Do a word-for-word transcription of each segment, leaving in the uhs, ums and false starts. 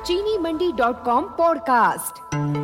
चीनी मंडी dot com podcast.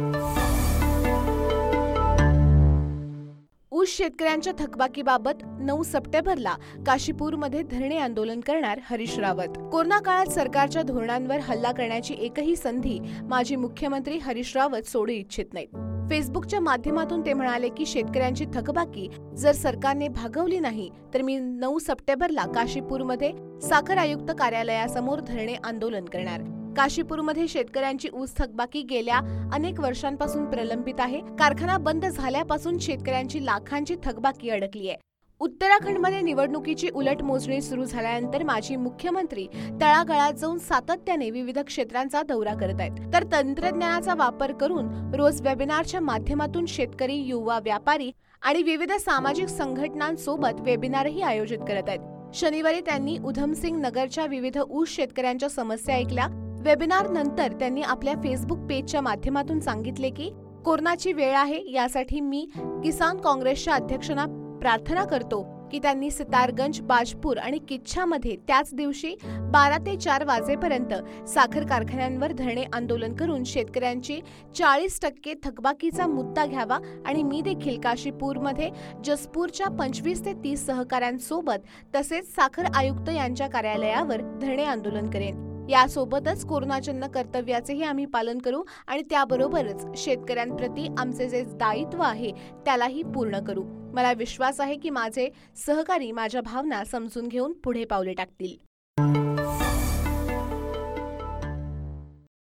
ऊस शेतकऱ्यांच्या थकबाकीबाबत नऊ सप्टेंबरला काशीपूरमध्ये धरणे आंदोलन करणार हरीश रावत। कोरोना काळात सरकारच्या धोरणांवर हल्ला करण्याची एकही संधी माजी मुख्यमंत्री हरीश रावत सोडू इच्छित नाहीत। फेसबुकच्या माध्यमातून ते म्हणाले की शेतकऱ्यांची थकबाकी जर सरकारने भागवली नाही तर मी नऊ सप्टेंबरला काशीपूरमध्ये साखर आयुक्त कार्यालयासमोर धरणे आंदोलन करणार। काशीपूरमध्ये शेतकऱ्यांची ऊस थकबाकी गेल्या अनेक वर्षांपासून प्रलंबित आहे। कारखाना बंद झाल्यापासून शेतकऱ्यांची लाखांची थकबाकी अडकली आहे। उत्तराखंडमध्ये निवडणुकीची उलट मोजणी सुरू झाल्यानंतर माजी मुख्यमंत्री तळागाळात जाऊन सातत्याने विविध क्षेत्रांचा दौरा करत आहेत, तर तंत्रज्ञानाचा वापर करून रोज वेबिनारच्या माध्यमातून शेतकरी, युवा, व्यापारी आणि विविध सामाजिक संघटनांसोबत वेबिनारही आयोजित करत आहेत। शनिवारी त्यांनी उधमसिंग नगरच्या विविध ऊस शेतकऱ्यांच्या समस्या ऐकल्या। वेबिनार नंतर त्यांनी आपल्या फेसबुक पेजच्या माध्यमातून सांगितले की कोरोनाची वेळ आहे, यासाठी मी किसान काँग्रेसच्या अध्यक्षांना प्रार्थना करतो की त्यांनी सितारगंज, बाजपूर आणि किच्छामध्ये त्याच दिवशी बारा ते चार वाजेपर्यंत साखर कारखान्यांवर धरणे आंदोलन करून शेतकऱ्यांची चाळीस टक्के थकबाकीचा मुद्दा घ्यावा आणि मी देखील काशीपूरमध्ये जसपूरच्या पंचवीस ते तीस सहकाऱ्यांसोबत तसेच साखर आयुक्त यांच्या कार्यालयावर धरणे आंदोलन करेन। यासोबतच कोरोनाजन्य कर्तव्याचेही आम्ही पालन करू आणि त्याबरोबरच शेतकऱ्यांप्रती आमचे जे दायित्व आहे त्यालाही पूर्ण करू। मला विश्वास आहे की माझे सहकारी माझ्या भावना समजून घेऊन पुढे पावले टाकतील।